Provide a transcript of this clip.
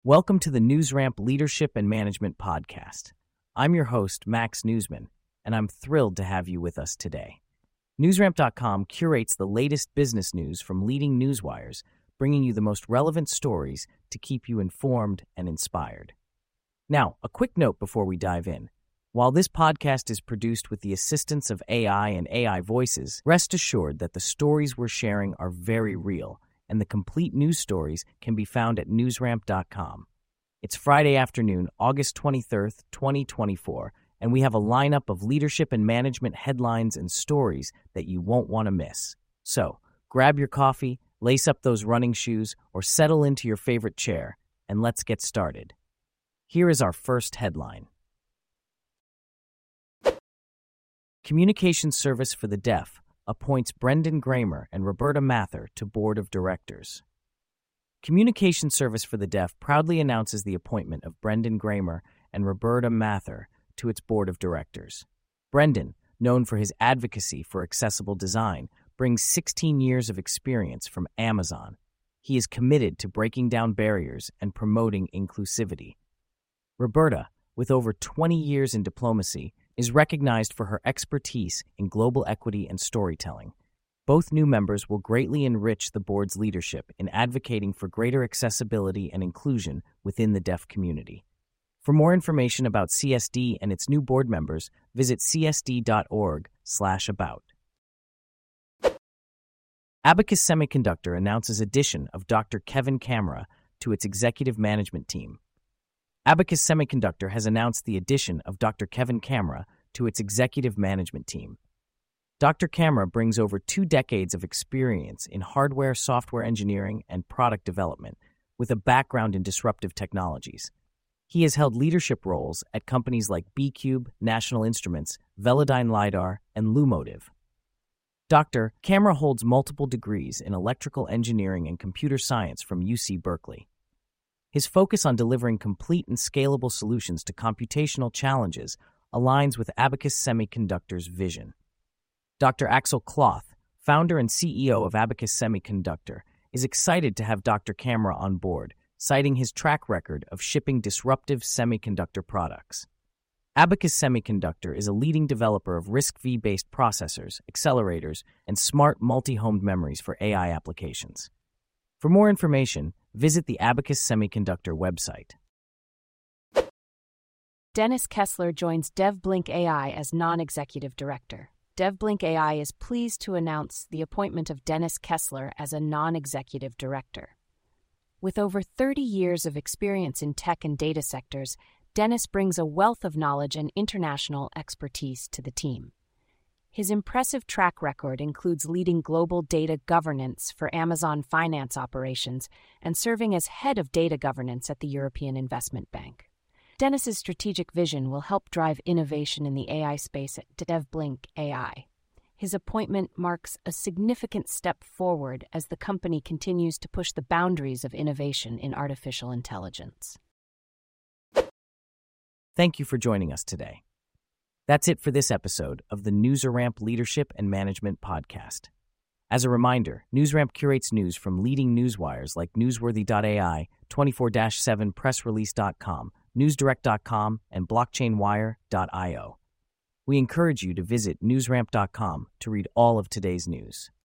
Welcome to the NewsRamp Leadership and Management Podcast. I'm your host, Max Newsman, and I'm thrilled to have you with us today. NewsRamp.com curates the latest business news from leading newswires, bringing you the most relevant stories to keep you informed and inspired. Now, a quick note before we dive in. While this podcast is produced with the assistance of AI and AI voices, rest assured that the stories we're sharing are very real, and the complete news stories can be found at newsramp.com. It's Friday afternoon, August 23rd, 2024, and we have a lineup of leadership and management headlines and stories that you won't want to miss. So, grab your coffee, lace up those running shoes, or settle into your favorite chair, and let's get started. Here is our first headline. Communications Service for the Deaf appoints Brendan Gramer and Roberta Mather to Board of Directors. Communications Service for the Deaf proudly announces the appointment of Brendan Gramer and Roberta Mather to its Board of Directors. Brendan, known for his advocacy for accessible design, brings 16 years of experience from Amazon. He is committed to breaking down barriers and promoting inclusivity. Roberta, with over 20 years in diplomacy, is recognized for her expertise in global equity and storytelling. Both new members will greatly enrich the board's leadership in advocating for greater accessibility and inclusion within the deaf community. For more information about CSD and its new board members, visit csd.org/about. Abacus Semiconductor announces addition of Dr. Kevin Kamra to its executive management team. Abacus Semiconductor has announced the addition of Dr. Kevin Kamra to its executive management team. Dr. Kamra brings over 2 decades of experience in hardware, software engineering, and product development, with a background in disruptive technologies. He has held leadership roles at companies like B-Cube, National Instruments, Velodyne LiDAR, and Lumotive. Dr. Kamra holds multiple degrees in electrical engineering and computer science from UC Berkeley. His focus on delivering complete and scalable solutions to computational challenges aligns with Abacus Semiconductor's vision. Dr. Axel Kloth, founder and CEO of Abacus Semiconductor, is excited to have Dr. Kamra on board, citing his track record of shipping disruptive semiconductor products. Abacus Semiconductor is a leading developer of RISC-V-based processors, accelerators, and smart multi-homed memories for AI applications. For more information, visit the Abacus Semiconductor website. Dennis Kessler joins DevBlink AI as non-executive director. DevBlink AI is pleased to announce the appointment of Dennis Kessler as a non-executive director. With over 30 years of experience in tech and data sectors, Dennis brings a wealth of knowledge and international expertise to the team. His impressive track record includes leading global data governance for Amazon finance operations and serving as head of data governance at the European Investment Bank. Dennis's strategic vision will help drive innovation in the AI space at DevBlink AI. His appointment marks a significant step forward as the company continues to push the boundaries of innovation in artificial intelligence. Thank you for joining us today. That's it for this episode of the NewsRamp Leadership and Management Podcast. As a reminder, NewsRamp curates news from leading newswires like Newsworthy.ai, 24/7 PressRelease.com, NewsDirect.com, and BlockchainWire.io. We encourage you to visit NewsRamp.com to read all of today's news.